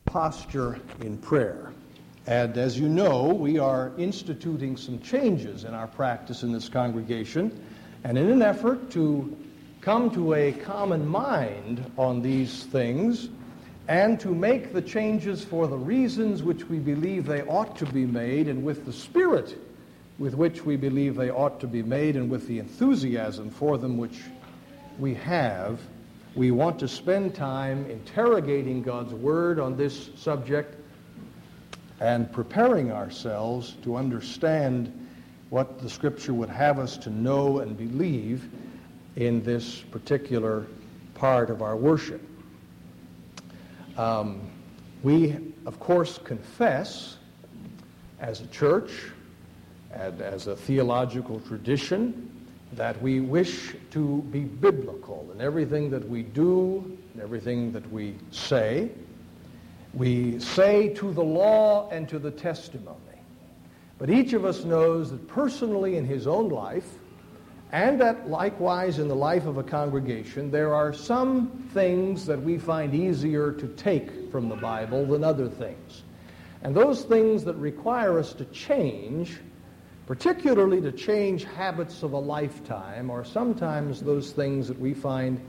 posture in prayer. And as you know, we are instituting some changes in our practice in this congregation. And in an effort to come to a common mind on these things and to make the changes for the reasons which we believe they ought to be made and with the spirit with which we believe they ought to be made and with the enthusiasm for them which we have, we want to spend time interrogating God's Word on this subject and preparing ourselves to understand what the Scripture would have us to know and believe in this particular part of our worship. We, of course, confess as a church and as a theological tradition that we wish to be biblical in everything that we do and everything that we say. We say to the law and to the testimony. But each of us knows that personally in his own life, and that likewise in the life of a congregation, there are some things that we find easier to take from the Bible than other things. And those things that require us to change, particularly to change habits of a lifetime, are sometimes those things that we find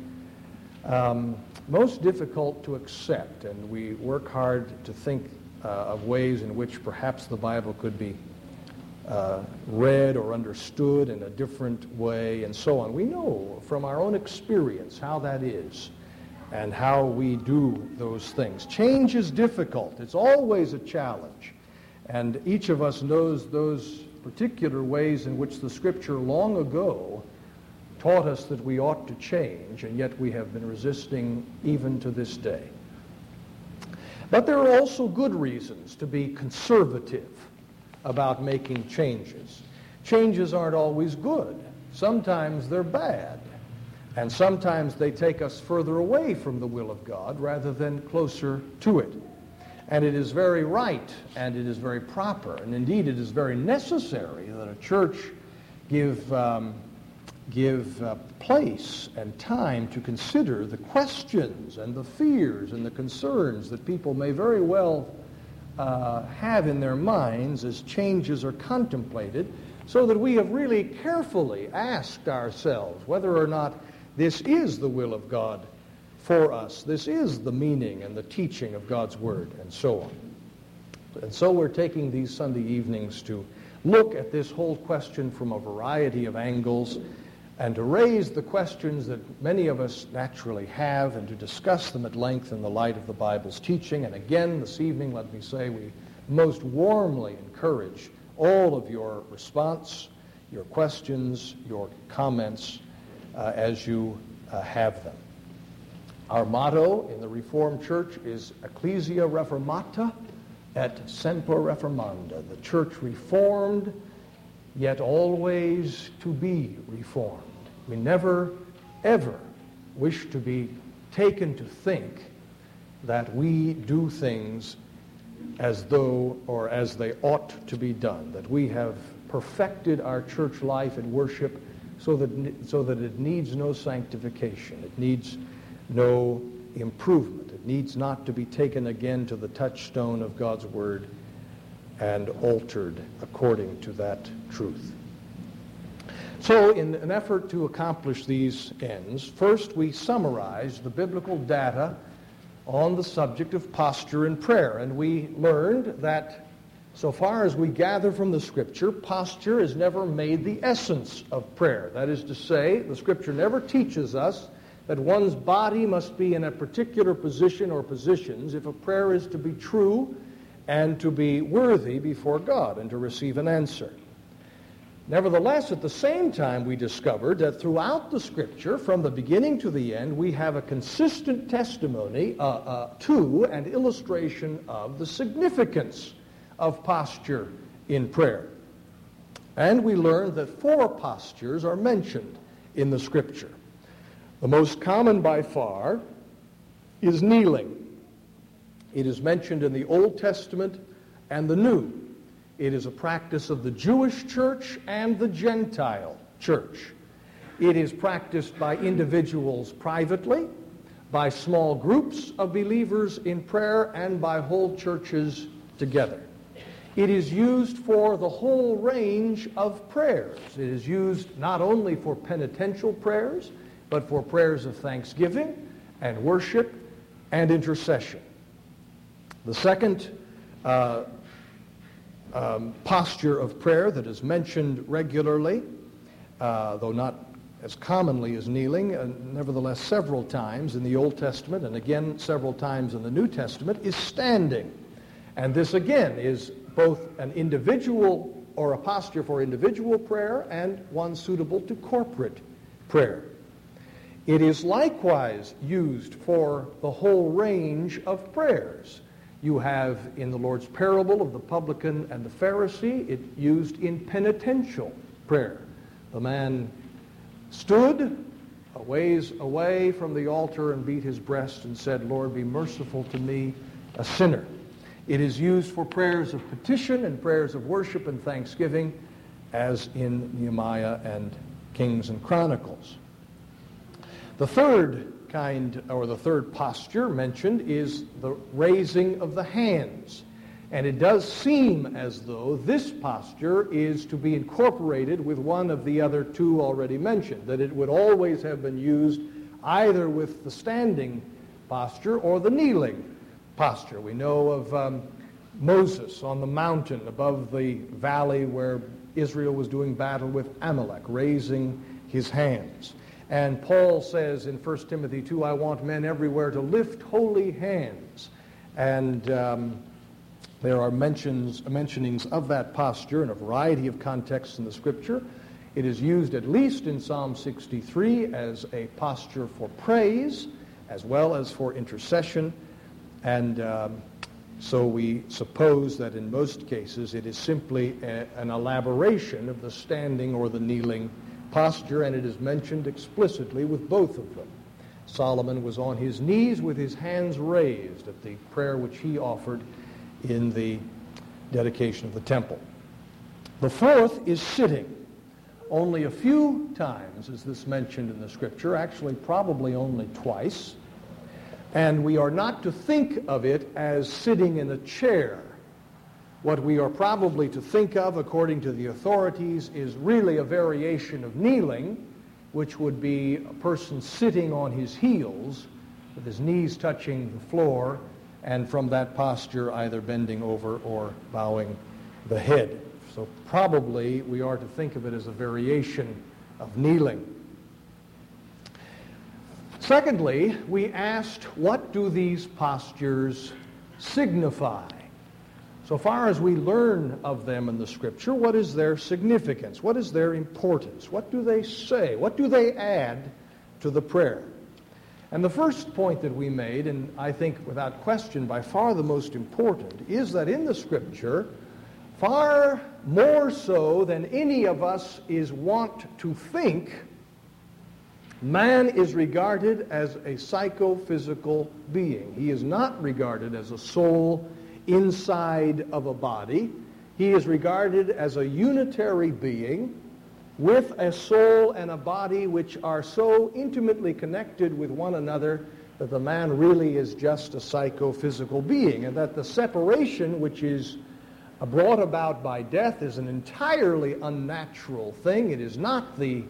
most difficult to accept. And we work hard to think of ways in which perhaps the Bible could be read or understood in a different way, and so on. We know from our own experience how that is and how we do those things. Change is difficult. It's always a challenge. And each of us knows those particular ways in which the Scripture long ago taught us that we ought to change, and yet we have been resisting even to this day. But there are also good reasons to be conservative about making changes. Changes aren't always good. Sometimes they're bad. And sometimes they take us further away from the will of God rather than closer to it. And it is very right and it is very proper, and indeed it is very necessary that a church give place and time to consider the questions and the fears and the concerns that people may very well have in their minds as changes are contemplated, so that we have really carefully asked ourselves whether or not this is the will of God for us. This is the meaning and the teaching of God's Word, and so on. And so we're taking these Sunday evenings to look at this whole question from a variety of angles and to raise the questions that many of us naturally have and to discuss them at length in the light of the Bible's teaching. And again, this evening, let me say, we most warmly encourage all of your response, your questions, your comments as you have them. Our motto in the Reformed Church is Ecclesia Reformata et Semper Reformanda, the church reformed, yet always to be reformed. We never, ever wish to be taken to think that we do things as though or as they ought to be done, that we have perfected our church life and worship so that it needs no sanctification, it needs no improvement, it needs not to be taken again to the touchstone of God's Word and altered according to that truth. So in an effort to accomplish these ends, first we summarize the biblical data on the subject of posture in prayer. And we learned that so far as we gather from the Scripture, posture is never made the essence of prayer. That is to say, the Scripture never teaches us that one's body must be in a particular position or positions if a prayer is to be true and to be worthy before God and to receive an answer. Nevertheless, at the same time, we discovered that throughout the Scripture, from the beginning to the end, we have a consistent testimony to and illustration of the significance of posture in prayer. And we learned that 4 postures are mentioned in the Scripture. The most common by far is kneeling. It is mentioned in the Old Testament and the New. It is a practice of the Jewish church and the Gentile church. It is practiced by individuals privately, by small groups of believers in prayer and by whole churches together. It is used for the whole range of prayers. It is used not only for penitential prayers, but for prayers of thanksgiving and worship and intercession. The second posture of prayer that is mentioned regularly, though not as commonly as kneeling, nevertheless several times in the Old Testament and again several times in the New Testament, is standing. And this again is both an individual or a posture for individual prayer and one suitable to corporate prayer. It is likewise used for the whole range of prayers. You have in the Lord's parable of the publican and the Pharisee, it used in penitential prayer. The man stood a ways away from the altar and beat his breast and said, "Lord, be merciful to me, a sinner." It is used for prayers of petition and prayers of worship and thanksgiving, as in Nehemiah and Kings and Chronicles. The third kind, or the third posture mentioned, is the raising of the hands. And it does seem as though this posture is to be incorporated with one of the other two already mentioned, that it would always have been used either with the standing posture or the kneeling posture. We know of Moses on the mountain above the valley where Israel was doing battle with Amalek, raising his hands. And Paul says in 1 Timothy 2, "I want men everywhere to lift holy hands." And there are mentionings of that posture in a variety of contexts in the Scripture. It is used at least in Psalm 63 as a posture for praise as well as for intercession. And so we suppose that in most cases it is simply an elaboration of the standing or the kneeling posture, and it is mentioned explicitly with both of them. Solomon was on his knees with his hands raised at the prayer which he offered in the dedication of the temple. The fourth is sitting. Only a few times is this mentioned in the Scripture, actually probably only twice. And we are not to think of it as sitting in a chair. What we are probably to think of, according to the authorities, is really a variation of kneeling, which would be a person sitting on his heels with his knees touching the floor, and from that posture either bending over or bowing the head. So probably we are to think of it as a variation of kneeling. Secondly, we asked, what do these postures signify? So far as we learn of them in the Scripture, what is their significance? What is their importance? What do they say? What do they add to the prayer? And the first point that we made, and I think without question by far the most important, is that in the Scripture, far more so than any of us is wont to think, man is regarded as a psychophysical being. He is not regarded as a soul inside of a body. He is regarded as a unitary being with a soul and a body which are so intimately connected with one another that the man really is just a psychophysical being, and that the separation which is brought about by death is an entirely unnatural thing. It is not the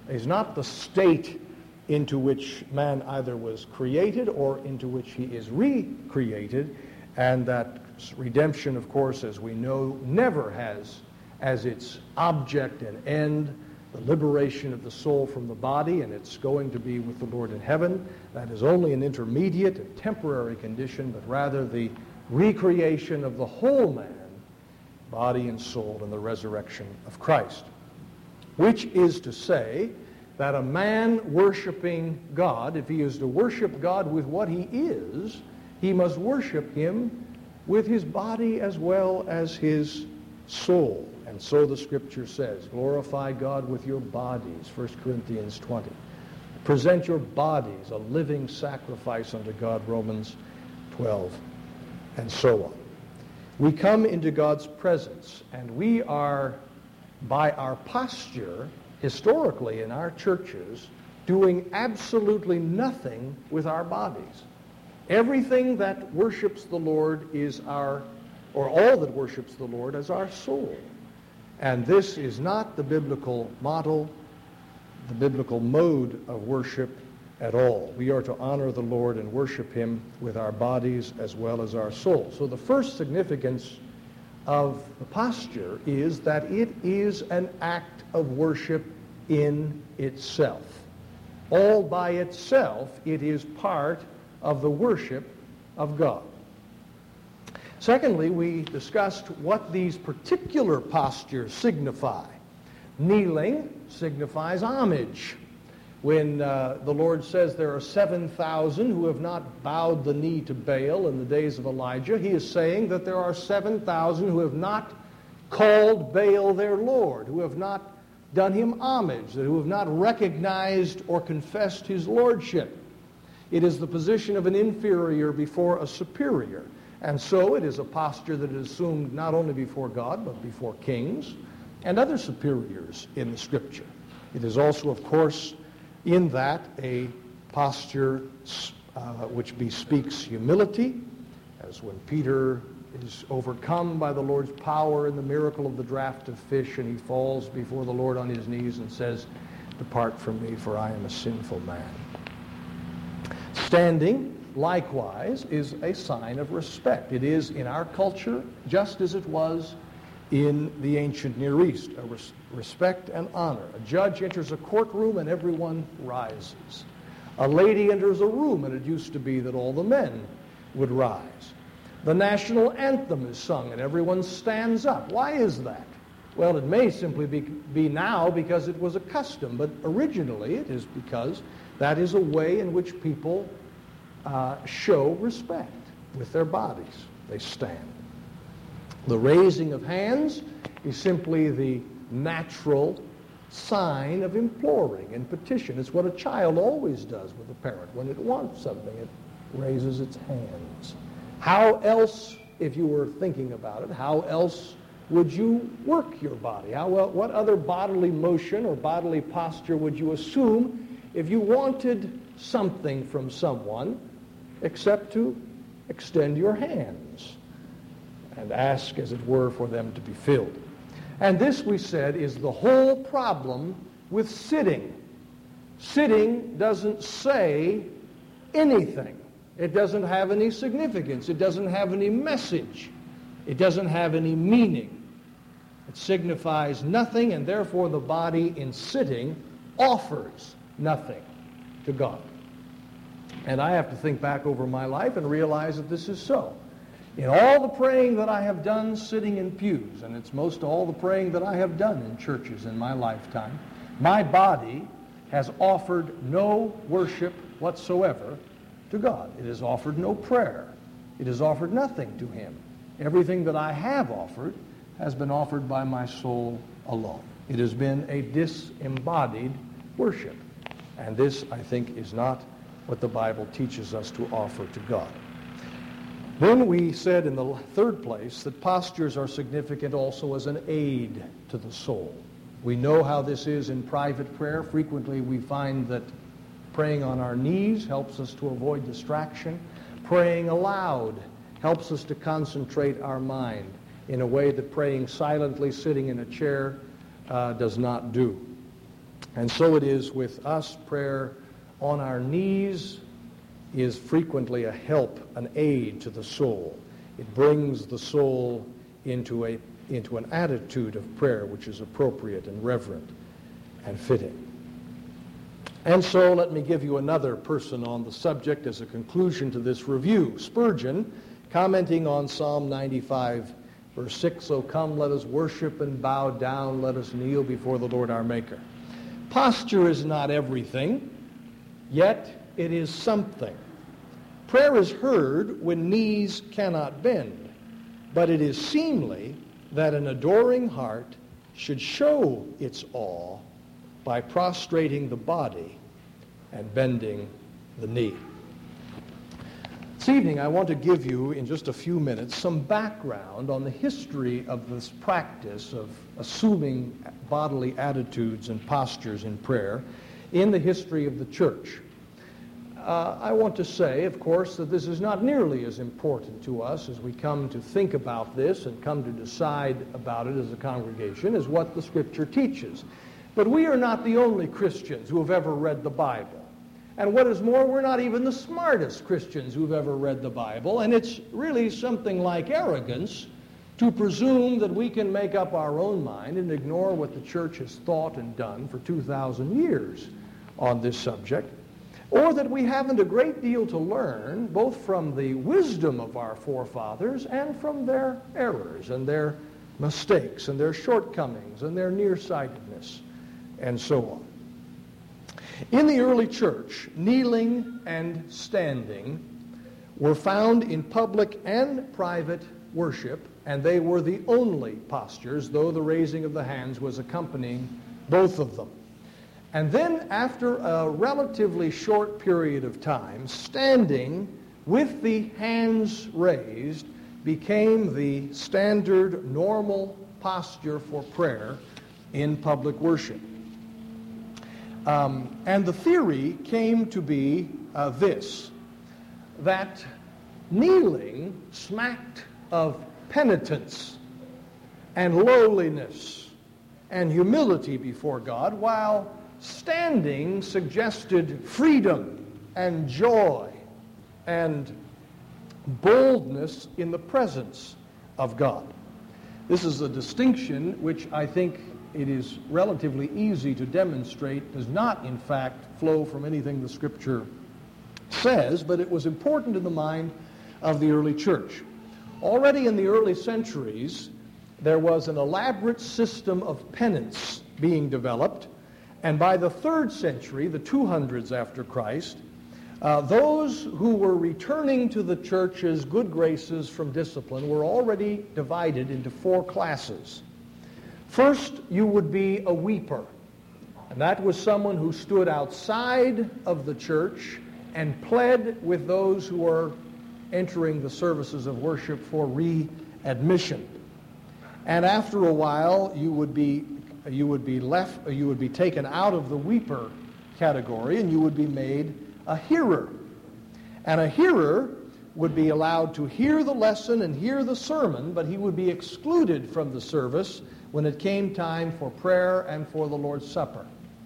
state into which man either was created or into which he is recreated, and that redemption, of course, as we know, never has as its object and end the liberation of the soul from the body, and it's going to be with the Lord in heaven. That is only an intermediate and temporary condition, but rather the recreation of the whole man, body and soul, in the resurrection of Christ. Which is to say that a man worshiping God, if he is to worship God with what he is, he must worship him with his body as well as his soul. And so the Scripture says, glorify God with your bodies, 1 Corinthians 20. Present your bodies a living sacrifice unto God, Romans 12, and so on. We come into God's presence, and we are, by our posture, historically in our churches, doing absolutely nothing with our bodies. Everything that worships the Lord is all that worships the Lord is our soul. And this is not the biblical model, the biblical mode of worship at all. We are to honor the Lord and worship Him with our bodies as well as our soul. So the first significance of the posture is that it is an act of worship in itself. All by itself, it is part of the worship of God. Secondly, we discussed what these particular postures signify. Kneeling signifies homage. When the Lord says there are 7,000 who have not bowed the knee to Baal in the days of Elijah, He is saying that there are 7,000 who have not called Baal their Lord, who have not done him homage, who have not recognized or confessed his lordship. It is the position of an inferior before a superior. And so it is a posture that is assumed not only before God, but before kings and other superiors in the Scripture. It is also, of course, in that a posture which bespeaks humility, as when Peter is overcome by the Lord's power in the miracle of the draught of fish, and he falls before the Lord on his knees and says, "Depart from me, for I am a sinful man." Standing, likewise, is a sign of respect. It is in our culture, just as it was in the ancient Near East, a respect and honor. A judge enters a courtroom and everyone rises. A lady enters a room, and it used to be that all the men would rise. The national anthem is sung and everyone stands up. Why is that? Well, it may simply be now because it was a custom, but originally it is because that is a way in which people show respect with their bodies. They stand. The raising of hands is simply the natural sign of imploring and petition. It's what a child always does with a parent. When it wants something, it raises its hands. How else, if you were thinking about it, how else would you work your body? What other bodily motion or bodily posture would you assume if you wanted something from someone except to extend your hands and ask, as it were, for them to be filled? And this, we said, is the whole problem with sitting. Sitting doesn't say anything. It doesn't have any significance. It doesn't have any message. It doesn't have any meaning. It signifies nothing, and therefore the body in sitting offers nothing to God. And I have to think back over my life and realize that this is so. In all the praying that I have done sitting in pews, and it's most all the praying that I have done in churches in my lifetime, my body has offered no worship whatsoever to God. It has offered no prayer. It has offered nothing to Him. Everything that I have offered has been offered by my soul alone. It has been a disembodied worship. And this, I think, is not what the Bible teaches us to offer to God. Then we said in the third place that postures are significant also as an aid to the soul. We know how this is in private prayer. Frequently we find that praying on our knees helps us to avoid distraction. Praying aloud helps us to concentrate our mind in a way that praying silently sitting in a chair does not do. And so it is with us. Prayer on our knees is frequently a help, an aid to the soul. It brings the soul into an attitude of prayer which is appropriate and reverent and fitting. And so let me give you another person on the subject as a conclusion to this review. Spurgeon, commenting on Psalm 95, verse 6, "O come, let us worship and bow down, let us kneel before the Lord our Maker." Posture is not everything, yet it is something. Prayer is heard when knees cannot bend, but it is seemly that an adoring heart should show its awe by prostrating the body and bending the knee. This evening I want to give you, in just a few minutes, some background on the history of this practice of assuming bodily attitudes and postures in prayer in the history of the church. I want to say, of course, that this is not nearly as important to us as we come to think about this and come to decide about it as a congregation as what the Scripture teaches. But we are not the only Christians who have ever read the Bible. And what is more, we're not even the smartest Christians who've ever read the Bible. And it's really something like arrogance to presume that we can make up our own mind and ignore what the church has thought and done for 2,000 years on this subject, or that we haven't a great deal to learn both from the wisdom of our forefathers and from their errors and their mistakes and their shortcomings and their nearsightedness and so on. In the early church, kneeling and standing were found in public and private worship, and they were the only postures, though the raising of the hands was accompanying both of them. And then, after a relatively short period of time, standing with the hands raised became the standard, normal posture for prayer in public worship. And the theory came to be this, that kneeling smacked of penitence and lowliness and humility before God, while standing suggested freedom and joy and boldness in the presence of God. This is a distinction which I think it is relatively easy to demonstrate does not, in fact, flow from anything the Scripture says, but it was important in the mind of the early church. Already in the early centuries, there was an elaborate system of penance being developed, and by the 3rd century, the 200s after Christ, those who were returning to the church's good graces from discipline were already divided into 4 classes. First, you would be a weeper, and that was someone who stood outside of the church and pled with those who were entering the services of worship for readmission. And after a while, you would be taken out of the weeper category, and you would be made a hearer. And a hearer would be allowed to hear the lesson and hear the sermon, but he would be excluded from the service when it came time for prayer and for the Lord's Supper.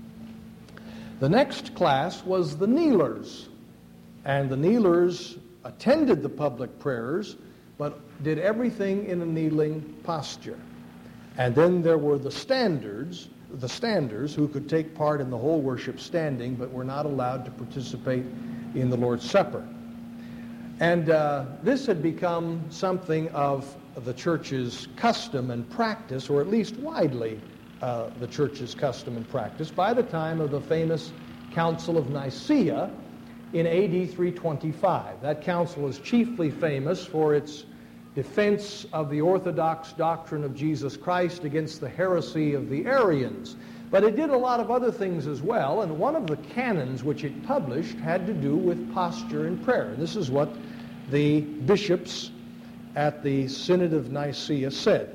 The next class was the kneelers, and the kneelers attended the public prayers, but did everything in a kneeling posture. And then there were the standers who could take part in the whole worship standing, but were not allowed to participate in the Lord's Supper. And this had become something of the church's custom and practice, or at least widely the church's custom and practice, by the time of the famous Council of Nicaea in AD 325. That council is chiefly famous for its defense of the orthodox doctrine of Jesus Christ against the heresy of the Arians. But it did a lot of other things as well, and one of the canons which it published had to do with posture in prayer. And this is what the bishops at the Synod of Nicaea said.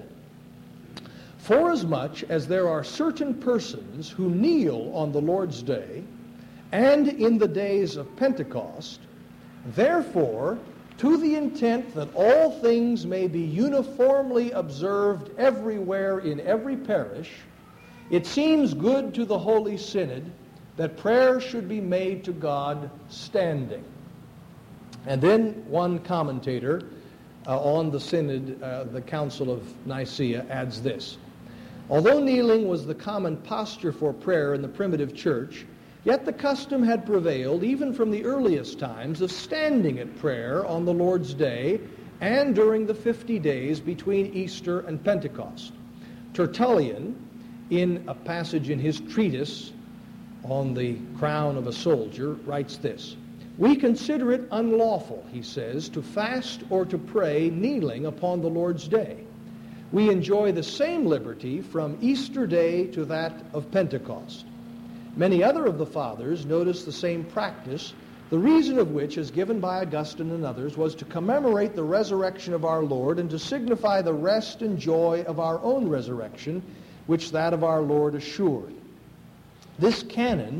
"Forasmuch as there are certain persons who kneel on the Lord's Day and in the days of Pentecost, therefore, to the intent that all things may be uniformly observed everywhere in every parish, it seems good to the Holy Synod that prayer should be made to God standing." And then one commentator on the Synod, the Council of Nicaea, adds this: "Although kneeling was the common posture for prayer in the primitive church, yet the custom had prevailed even from the earliest times of standing at prayer on the Lord's Day and during the 50 days between Easter and Pentecost." Tertullian, in a passage in his treatise on the crown of a soldier, writes this: "We consider it unlawful," he says, "to fast or to pray kneeling upon the Lord's Day. We enjoy the same liberty from Easter Day to that of Pentecost. Many other of the fathers noticed the same practice, the reason of which, as given by Augustine and others, was to commemorate the resurrection of our Lord and to signify the rest and joy of our own resurrection, which that of our Lord assured. This canon,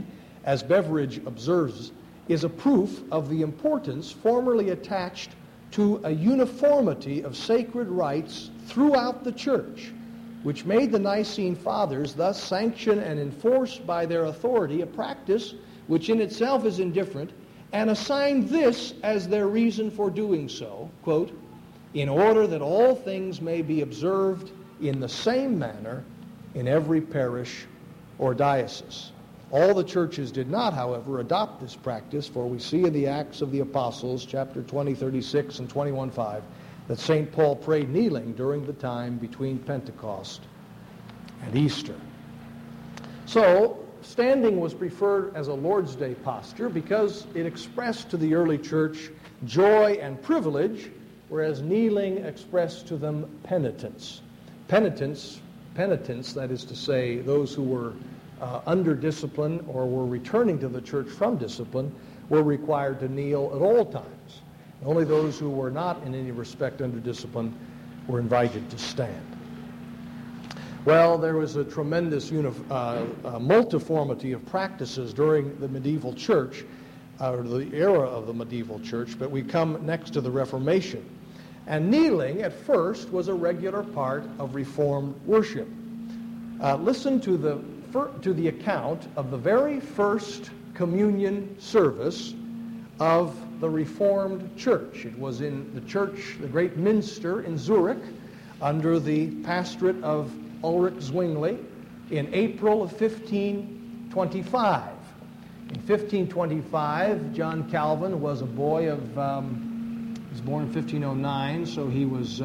as Beveridge observes, is a proof of the importance formerly attached to a uniformity of sacred rites throughout the church, which made the Nicene Fathers thus sanction and enforce by their authority a practice which in itself is indifferent, and assigned this as their reason for doing so, quote, in order that all things may be observed in the same manner in every parish or diocese. All the churches did not, however, adopt this practice, for we see in the Acts of the Apostles, chapter 20, 36 and 21:5, that St. Paul prayed kneeling during the time between Pentecost and Easter. So, standing was preferred as a Lord's Day posture because it expressed to the early church joy and privilege, whereas kneeling expressed to them penitence. Penitence, that is to say, those who were under discipline or were returning to the church from discipline were required to kneel at all times. Only those who were not in any respect under discipline were invited to stand. Well, there was a tremendous multiformity of practices during the medieval church, or the era of the medieval church, but we come next to the Reformation. And kneeling at first was a regular part of Reformed worship. Listen to the account of the very first communion service of the Reformed Church. It was in the church, the Great Minster in Zurich, under the pastorate of Ulrich Zwingli in April of 1525. In 1525, John Calvin was a boy of, he was born in 1509, so he was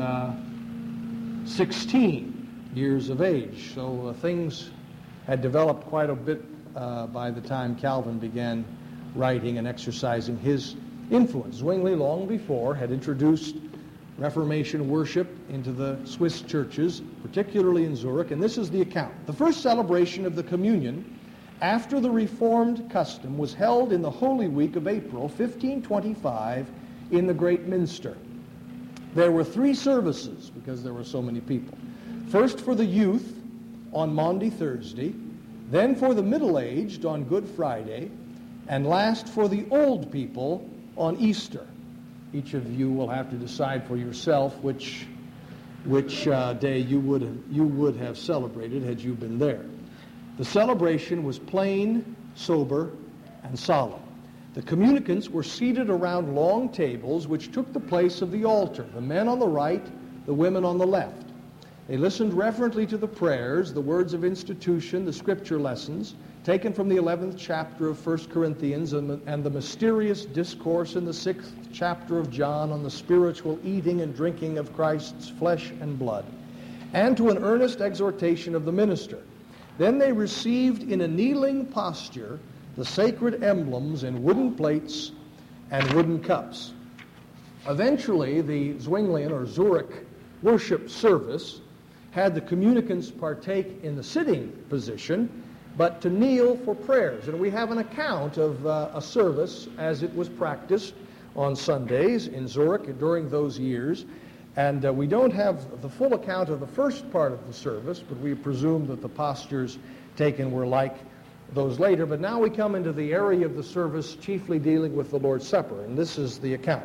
16 years of age. So things had developed quite a bit by the time Calvin began writing and exercising his influence. Zwingli, long before, had introduced Reformation worship into the Swiss churches, particularly in Zurich, and this is the account. The first celebration of the communion after the Reformed custom was held in the Holy Week of April, 1525, in the Great Minster. There were 3 services because there were so many people. First for the youth on Maundy Thursday, then for the middle-aged on Good Friday, and last for the old people on Easter. Each of you will have to decide for yourself which day you would have celebrated had you been there. The celebration was plain, sober, and solemn. The communicants were seated around long tables which took the place of the altar, the men on the right, the women on the left. They listened reverently to the prayers, the words of institution, the scripture lessons, taken from the 11th chapter of 1 Corinthians and the mysterious discourse in the 6th chapter of John on the spiritual eating and drinking of Christ's flesh and blood, and to an earnest exhortation of the minister. Then they received in a kneeling posture the sacred emblems in wooden plates and wooden cups. Eventually, the Zwinglian or Zurich worship service had the communicants partake in the sitting position, but to kneel for prayers. And we have an account of a service as it was practiced on Sundays in Zurich during those years. And we don't have the full account of the first part of the service, but we presume that the postures taken were like those later. But now we come into the area of the service chiefly dealing with the Lord's Supper, and this is the account.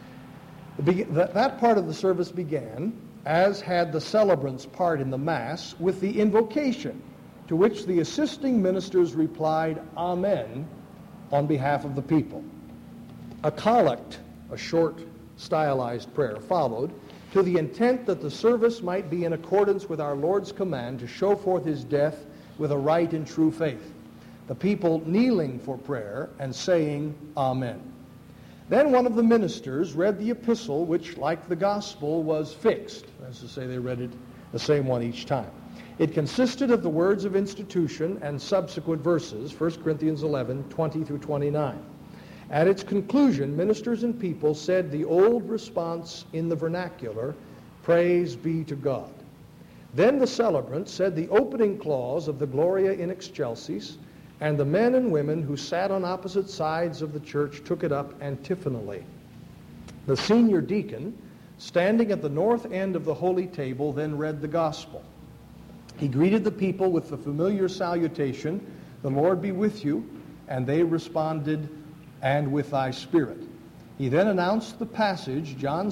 That part of the service began, as had the celebrant's part in the Mass, with the invocation, to which the assisting ministers replied, Amen, on behalf of the people. A collect, a short, stylized prayer, followed, to the intent that the service might be in accordance with our Lord's command to show forth his death with a right and true faith. The people kneeling for prayer and saying, Amen. Then one of the ministers read the epistle, which, like the gospel, was fixed. That's to say, they read it the same one each time. It consisted of the words of institution and subsequent verses, 1 Corinthians 11, 20 through 29. At its conclusion, ministers and people said the old response in the vernacular, Praise be to God. Then the celebrant said the opening clause of the Gloria in Excelsis, and the men and women who sat on opposite sides of the church took it up antiphonally. The senior deacon, standing at the north end of the holy table, then read the gospel. He greeted the people with the familiar salutation, The Lord be with you, And they responded, "And with thy spirit." He then announced the passage, John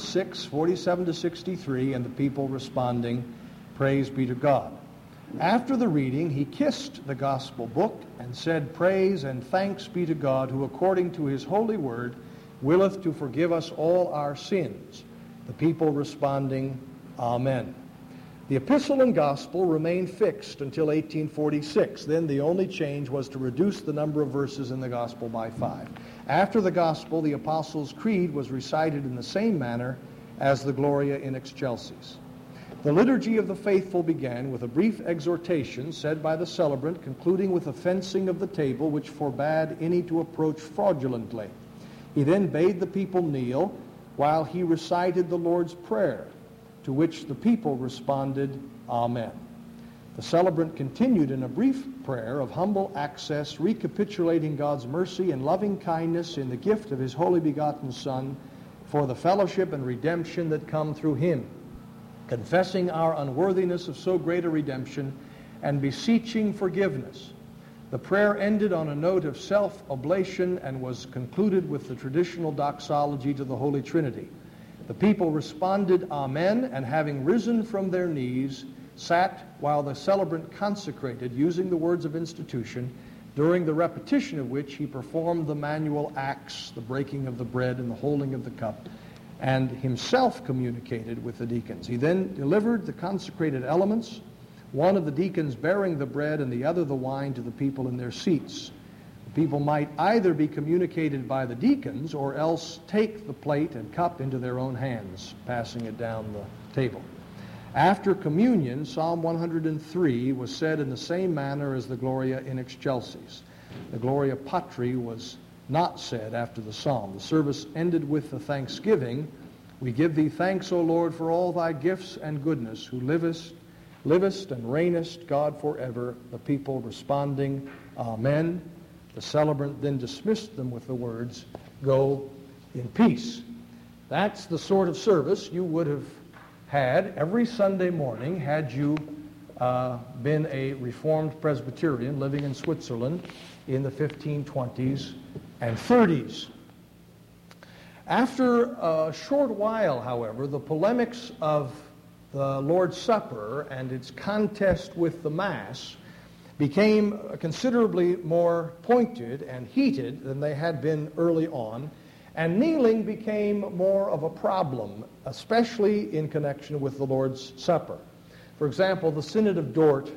6:47-63, and the people responding, "Praise be to God." After the reading, he kissed the gospel book and said, "Praise and thanks be to God, who according to his holy word willeth to forgive us all our sins." The people responding, "Amen." The epistle and gospel remained fixed until 1846. Then the only change was to reduce the number of verses in the gospel by 5. After the gospel, the Apostles' Creed was recited in the same manner as the Gloria in Excelsis. The liturgy of the faithful began with a brief exhortation said by the celebrant, concluding with a fencing of the table which forbade any to approach fraudulently. He then bade the people kneel while he recited the Lord's Prayer, to which the people responded, "Amen." The celebrant continued in a brief prayer of humble access, recapitulating God's mercy and loving kindness in the gift of his only begotten Son for the fellowship and redemption that come through him, confessing our unworthiness of so great a redemption and beseeching forgiveness. The prayer ended on a note of self-oblation and was concluded with the traditional doxology to the Holy Trinity. The people responded, "Amen," and having risen from their knees, sat while the celebrant consecrated, using the words of institution, during the repetition of which he performed the manual acts, the breaking of the bread and the holding of the cup, and himself communicated with the deacons. He then delivered the consecrated elements, one of the deacons bearing the bread and the other the wine to the people in their seats. The people might either be communicated by the deacons or else take the plate and cup into their own hands, passing it down the table. After communion, Psalm 103 was said in the same manner as the Gloria in Excelsis. The Gloria Patri was not said after the psalm. The service ended with the thanksgiving, "We give thee thanks, O Lord, for all thy gifts and goodness, who livest and reignest, God forever." The people responding, "Amen." The celebrant then dismissed them with the words, "Go in peace." That's the sort of service you would have had every Sunday morning had you been a Reformed Presbyterian living in Switzerland in the 1520s and 30s. After a short while, however, the polemics of the Lord's Supper and its contest with the Mass became considerably more pointed and heated than they had been early on, and kneeling became more of a problem, especially in connection with the Lord's Supper. For example, the Synod of Dort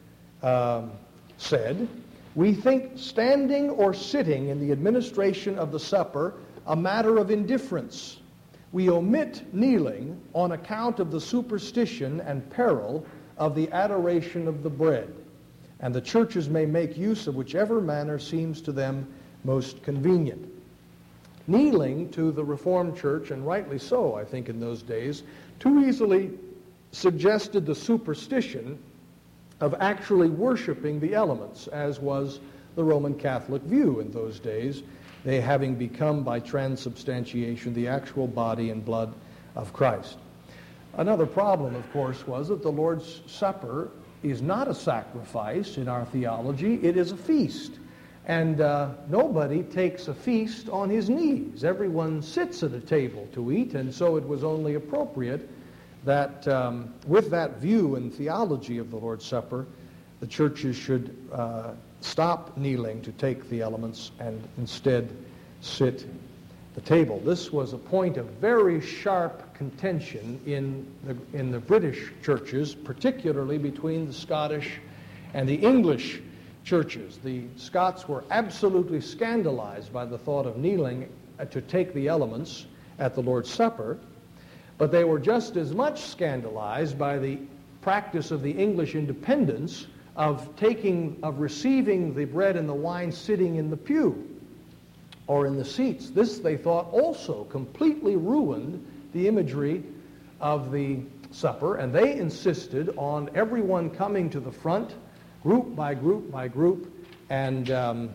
said, "We think standing or sitting in the administration of the supper a matter of indifference. We omit kneeling on account of the superstition and peril of the adoration of the bread, and the churches may make use of whichever manner seems to them most convenient." Kneeling to the Reformed Church, and rightly so, I think, in those days, too easily suggested the superstition of actually worshiping the elements, as was the Roman Catholic view in those days, they having become by transubstantiation the actual body and blood of Christ. Another problem, of course, was that the Lord's Supper is not a sacrifice in our theology, it is a feast. And nobody takes a feast on his knees. Everyone sits at a table to eat, and so it was only appropriate that with that view and theology of the Lord's Supper, the churches should stop kneeling to take the elements and instead sit at the table. This was a point of very sharp contention in the British churches, particularly between the Scottish and the English churches. The Scots were absolutely scandalized by the thought of kneeling to take the elements at the Lord's Supper, but they were just as much scandalized by the practice of the English independents of receiving the bread and the wine sitting in the pew or in the seats. This, they thought, also completely ruined the imagery of the supper, and they insisted on everyone coming to the front, group by group by group, and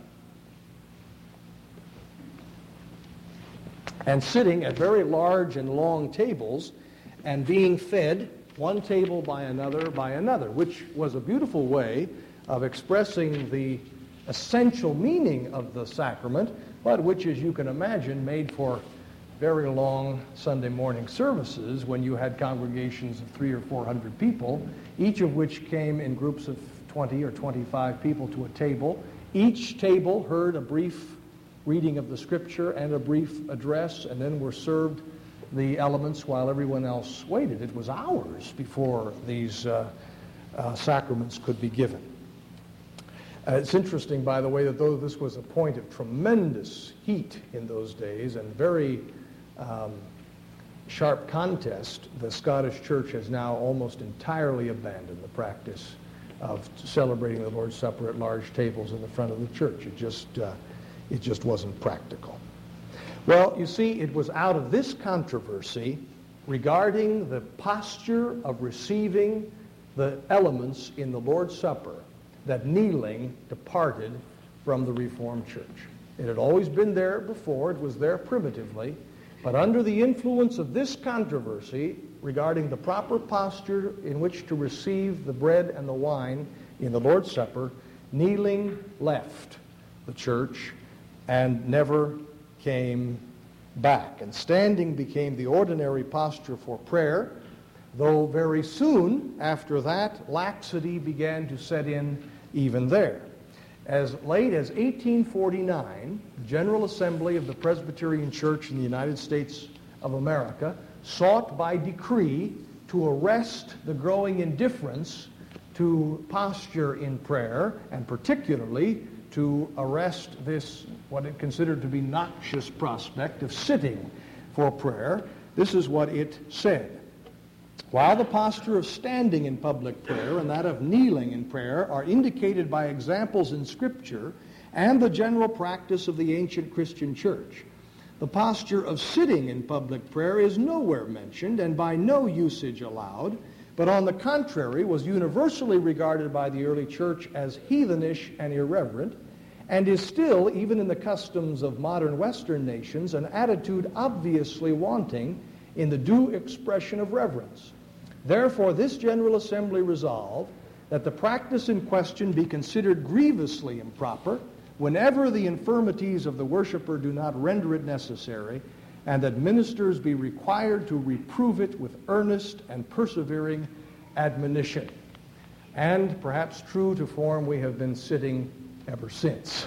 sitting at very large and long tables and being fed one table by another, which was a beautiful way of expressing the essential meaning of the sacrament, but which, as you can imagine, made for very long Sunday morning services when you had congregations of 300 or 400 people, each of which came in groups of 20 or 25 people to a table. Each table heard a brief reading of the Scripture and a brief address, and then were served the elements while everyone else waited. It was hours before these sacraments could be given. It's interesting, by the way, that though this was a point of tremendous heat in those days and very sharp contest, the Scottish Church has now almost entirely abandoned the practice of celebrating the Lord's Supper at large tables in the front of the church. It just wasn't practical. Well, you see, it was out of this controversy regarding the posture of receiving the elements in the Lord's Supper that kneeling departed from the Reformed Church. It had always been there before. It was there primitively. But under the influence of this controversy regarding the proper posture in which to receive the bread and the wine in the Lord's Supper, kneeling left the church and never came back. And standing became the ordinary posture for prayer, though very soon after that, laxity began to set in even there. As late as 1849, the General Assembly of the Presbyterian Church in the United States of America sought by decree to arrest the growing indifference to posture in prayer, and particularly to arrest this, what it considered to be noxious prospect of sitting for prayer. This is what it said. While the posture of standing in public prayer and that of kneeling in prayer are indicated by examples in Scripture and the general practice of the ancient Christian church, the posture of sitting in public prayer is nowhere mentioned and by no usage allowed, but on the contrary was universally regarded by the early church as heathenish and irreverent, and is still, even in the customs of modern Western nations, an attitude obviously wanting in the due expression of reverence. Therefore, this General Assembly resolved that the practice in question be considered grievously improper whenever the infirmities of the worshiper do not render it necessary, and that ministers be required to reprove it with earnest and persevering admonition. And perhaps true to form, we have been sitting ever since.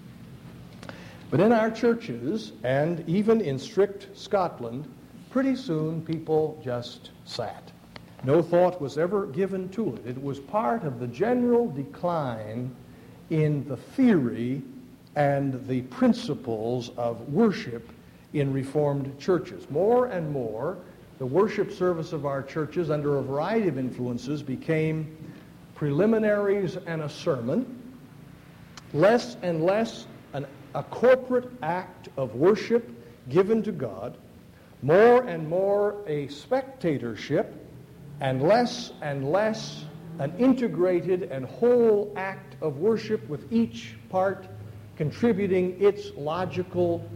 But in our churches, and even in strict Scotland, pretty soon people just sat. No thought was ever given to it. It was part of the general decline in the theory and the principles of worship in Reformed churches. More and more, the worship service of our churches, under a variety of influences, became preliminaries and a sermon, less and less a corporate act of worship given to God, more and more a spectatorship, and less an integrated and whole act of worship with each part contributing its logical,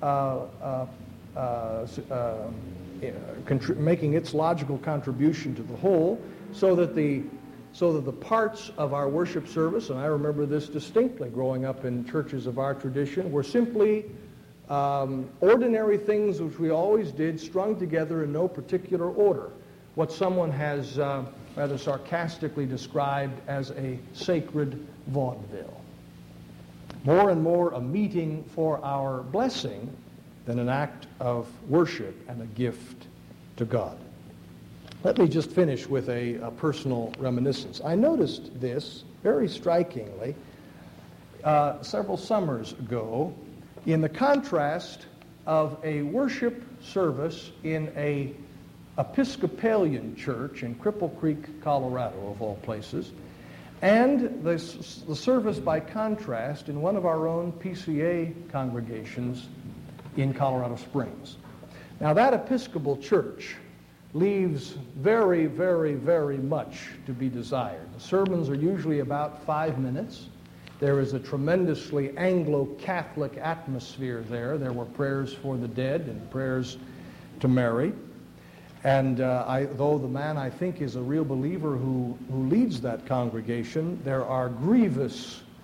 making its logical contribution to the whole, so that the parts of our worship service, and I remember this distinctly growing up in churches of our tradition, were simply ordinary things which we always did, strung together in no particular order. What someone has rather sarcastically described as a sacred vaudeville. More and more a meeting for our blessing than an act of worship and a gift to God. Let me just finish with a personal reminiscence. I noticed this very strikingly several summers ago in the contrast of a worship service in a Episcopalian church in Cripple Creek, Colorado, of all places, and the service by contrast in one of our own PCA congregations in Colorado Springs. Now, that Episcopal church leaves very, very, very much to be desired. The sermons are usually about 5 minutes. There is a tremendously Anglo-Catholic atmosphere there. There were prayers for the dead and prayers to Mary. And though the man, I think, is a real believer who leads that congregation, there are grievous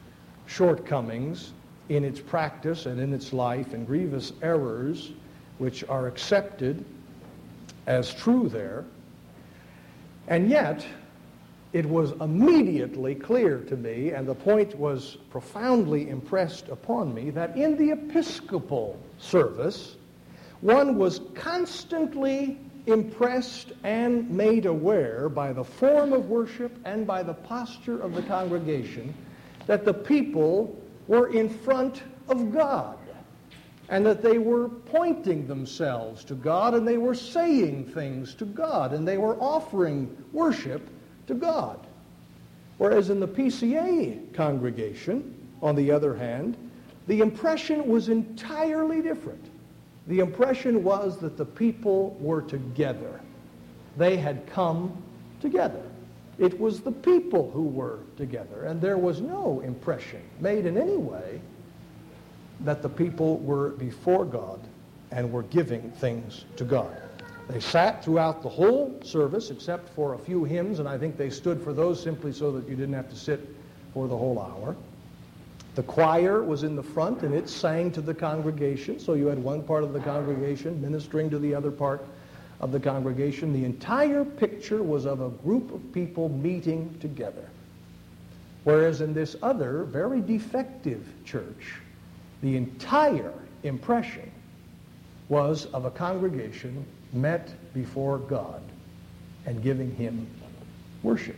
shortcomings in its practice and in its life, and grievous errors which are accepted as true there. And yet, it was immediately clear to me, and the point was profoundly impressed upon me, that in the Episcopal service, one was constantly impressed and made aware by the form of worship and by the posture of the congregation that the people were in front of God, and that they were pointing themselves to God, and they were saying things to God, and they were offering worship to God. Whereas in the PCA congregation, on the other hand, the impression was entirely different. The impression was that the people were together. They had come together. It was the people who were together, and there was no impression made in any way that the people were before God and were giving things to God. They sat throughout the whole service except for a few hymns, and I think they stood for those simply so that you didn't have to sit for the whole hour. The choir was in the front, and it sang to the congregation, so you had one part of the congregation ministering to the other part of the congregation. The entire picture was of a group of people meeting together. Whereas in this other, very defective church, the entire impression was of a congregation met before God and giving Him worship.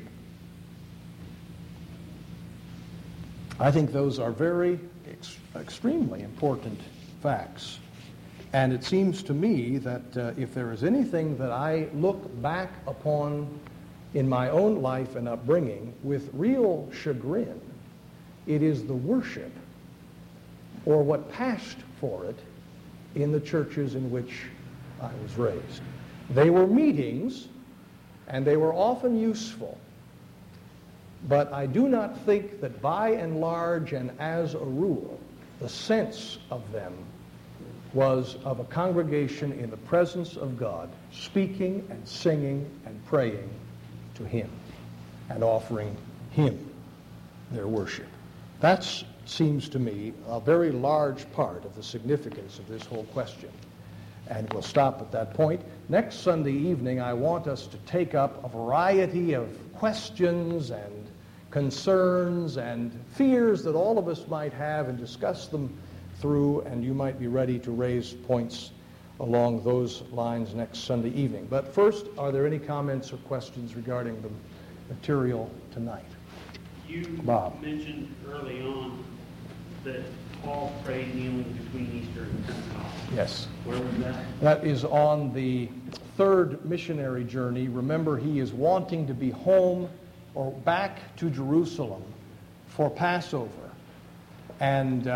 I think those are very extremely important facts. And it seems to me that if there is anything that I look back upon in my own life and upbringing with real chagrin, it is the worship, or what passed for it, in the churches in which I was raised. They were meetings, and they were often useful. But I do not think that by and large and as a rule, the sense of them was of a congregation in the presence of God, speaking and singing and praying to Him and offering Him their worship. That seems to me a very large part of the significance of this whole question. And we'll stop at that point. Next Sunday evening, I want us to take up a variety of questions and concerns and fears that all of us might have and discuss them through, and you might be ready to raise points along those lines next Sunday evening. But first, are there any comments or questions regarding the material tonight? You Bob. mentioned early on that Paul prayed kneeling between Easter and Pentecost. Yes. Where was that? That is on the third missionary journey. Remember, he is wanting to be home or back to Jerusalem for Passover. And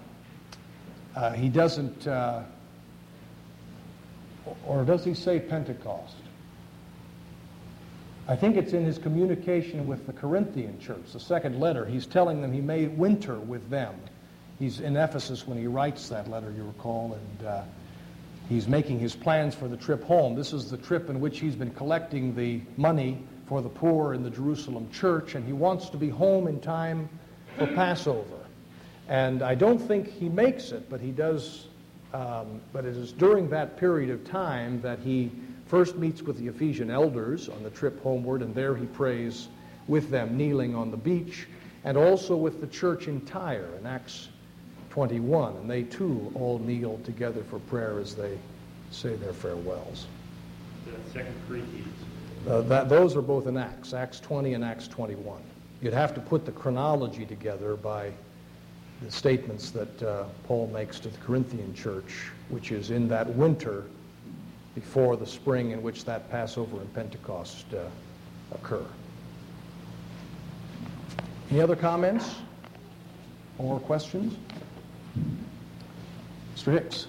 he doesn't, or does he say Pentecost? I think it's in his communication with the Corinthian church, the second letter. He's telling them he may winter with them. He's in Ephesus when he writes that letter, you recall, and he's making his plans for the trip home. This is the trip in which he's been collecting the money for the poor in the Jerusalem church, and he wants to be home in time for Passover. And I don't think he makes it, but he does, but it is during that period of time that he first meets with the Ephesian elders on the trip homeward, and there he prays with them, kneeling on the beach, and also with the church in Tyre in Acts 21, and they too all kneel together for prayer as they say their farewells. The 2 Corinthians. Those are both in Acts 20 and Acts 21. You'd have to put the chronology together by the statements that Paul makes to the Corinthian church, which is in that winter before the spring in which that Passover and Pentecost occur. Any other comments or questions? Mr. Hicks.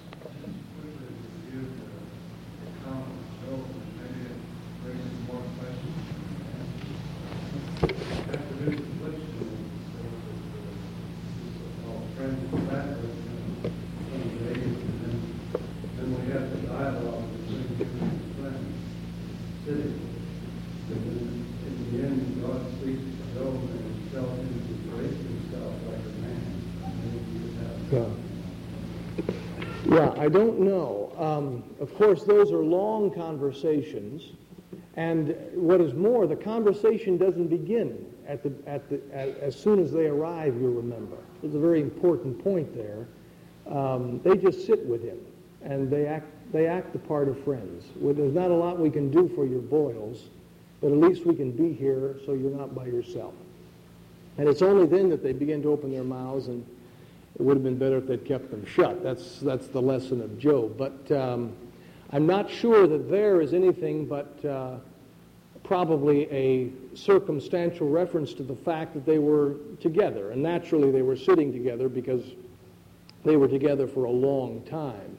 Yeah, I don't know. Of course, those are long conversations, and what is more, the conversation doesn't begin as soon as they arrive, you'll remember. There's a very important point there. They just sit with him, and they act the part of friends. Well, there's not a lot we can do for your boils, but at least we can be here so you're not by yourself. And it's only then that they begin to open their mouths, and it would have been better if they'd kept them shut. That's the lesson of Job. But I'm not sure that there is anything but probably a circumstantial reference to the fact that they were together. And naturally they were sitting together because they were together for a long time.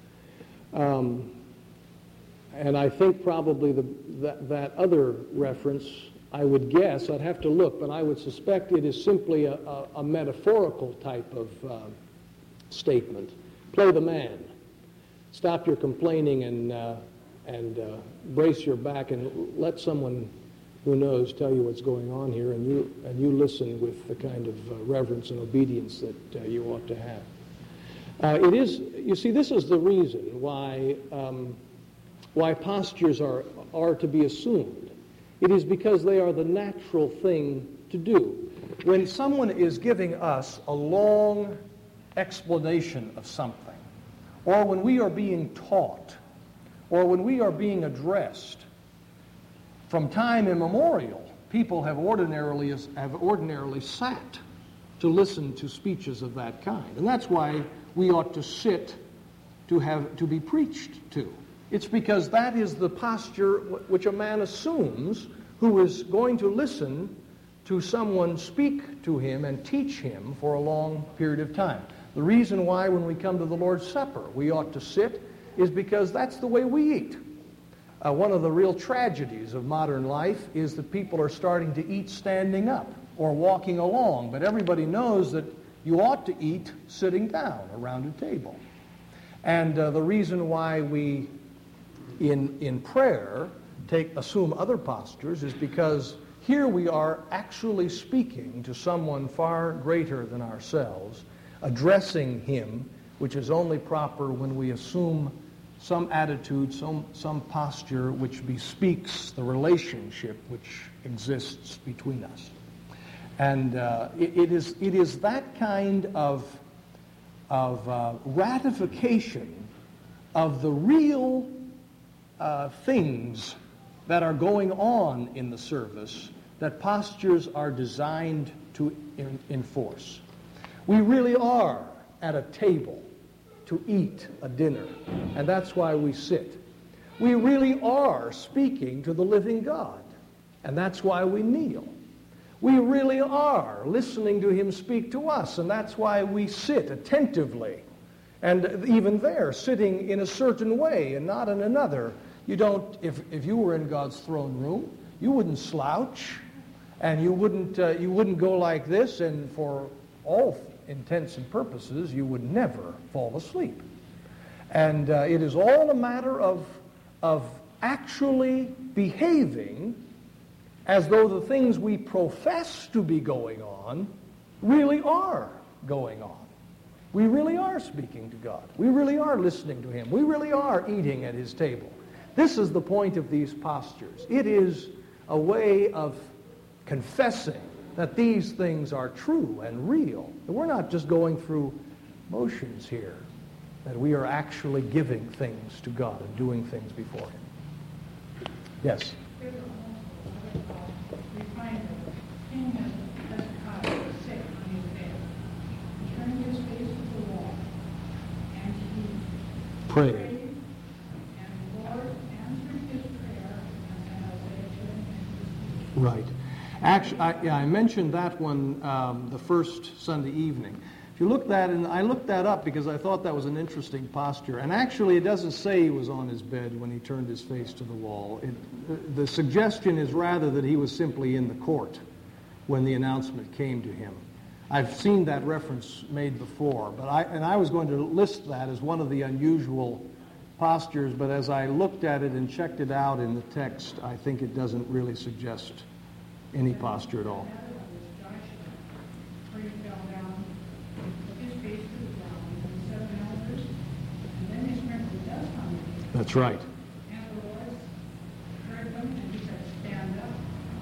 And I think probably that other reference, I would guess, I'd have to look, but I would suspect it is simply a metaphorical type of statement. Play the man. Stop your complaining and brace your back and let someone who knows tell you what's going on here, and you listen with the kind of reverence and obedience that you ought to have. It is, you see, this is the reason why postures are to be assumed. It is because they are the natural thing to do. When someone is giving us a long explanation of something, or when we are being taught, or when we are being addressed, from time immemorial, people have ordinarily sat to listen to speeches of that kind. And that's why we ought to sit to be preached to. It's because that is the posture which a man assumes who is going to listen to someone speak to him and teach him for a long period of time. The reason why when we come to the Lord's Supper we ought to sit is because that's the way we eat. One of the real tragedies of modern life is that people are starting to eat standing up or walking along, but everybody knows that you ought to eat sitting down around a table. And the reason why we in prayer assume other postures is because here we are actually speaking to someone far greater than ourselves, addressing him, which is only proper when we assume some attitude, some posture which bespeaks the relationship which exists between us. And it is that kind of ratification of the real things that are going on in the service that postures are designed to enforce. We really are at a table to eat a dinner, and that's why we sit. We really are speaking to the living God, and that's why we kneel. We really are listening to him speak to us, and that's why we sit attentively. And even there, sitting in a certain way and not in another. You don't, if you were in God's throne room, you wouldn't slouch, and you wouldn't go like this, and for all intents and purposes, you would never fall asleep. And it is all a matter of actually behaving as though the things we profess to be going on really are going on. We really are speaking to God. We really are listening to him. We really are eating at his table. This is the point of these postures. It is a way of confessing that these things are true and real. That we're not just going through motions here, that we are actually giving things to God and doing things before him. Yes? We find that King Hezekiah was sick on his bed. He turned his face to the wall, and he prayed. And the Lord answered his prayer, and Isaiah turned his. Right. Actually, I mentioned that one the first Sunday evening. If you look that, and I looked that up because I thought that was an interesting posture. And actually, it doesn't say he was on his bed when he turned his face to the wall. The suggestion is rather that he was simply in the court when the announcement came to him. I've seen that reference made before, but I was going to list that as one of the unusual postures. But as I looked at it and checked it out in the text, I think it doesn't really suggest any posture at all. Where he fell down, his face to the ground, and the 7 elders That's right. And the Lord heard them, and he said, stand up.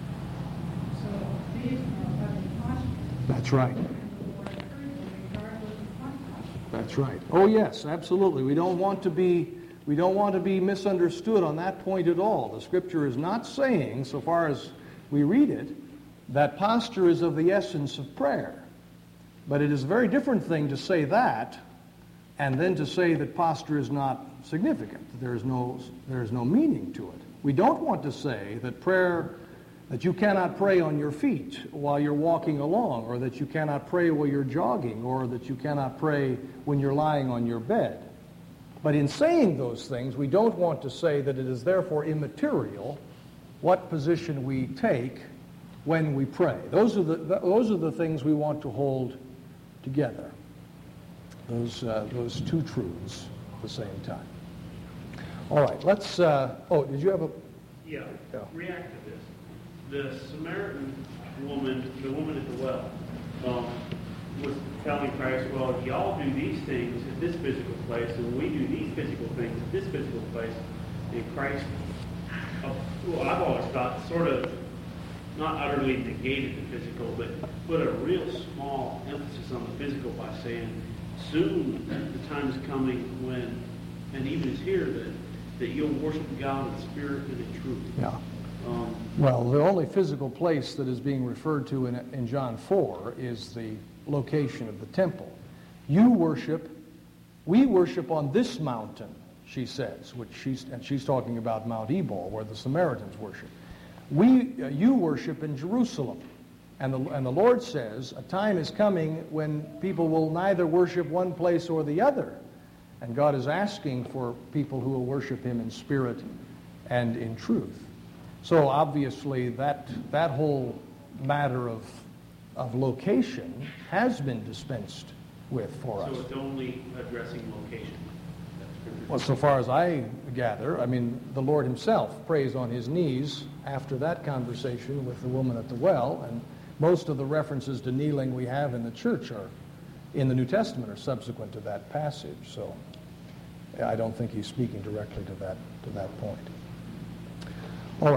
So these are loving posture. That's right. And the Lord heard them regardless of what posture. That's right. Oh yes, absolutely. We don't want to be misunderstood on that point at all. The Scripture is not saying, so far as we read it, that posture is of the essence of prayer. But it is a very different thing to say that and then to say that posture is not significant. There is no meaning to it. We don't want to say that you cannot pray on your feet while you're walking along, or that you cannot pray while you're jogging, or that you cannot pray when you're lying on your bed. But in saying those things, we don't want to say that it is therefore immaterial what position we take when we pray. Those are the things we want to hold together. Those two truths at the same time. All right, let's. Did you have a? Yeah. React to this. The Samaritan woman, the woman at the well, was telling Christ, "Well, y'all do these things at this physical place, and we do these physical things at this physical place." And Christ, I've always thought, sort of not utterly negated the physical, but put a real small emphasis on the physical by saying, soon the time is coming when, and even is here, that you'll worship God in spirit and in truth. Yeah. Well, the only physical place that is being referred to in John 4 is the location of the temple. We worship on this mountain, she says, she's talking about Mount Ebal, where the Samaritans worship. You worship in Jerusalem. And the Lord says, a time is coming when people will neither worship one place or the other. And God is asking for people who will worship him in spirit and in truth. So obviously that whole matter of location has been dispensed with for us. So it's only addressing location. Well, so far as I gather, the Lord himself prays on his knees after that conversation with the woman at the well, and most of the references to kneeling we have in the church in the New Testament are subsequent to that passage. So I don't think he's speaking directly to that point.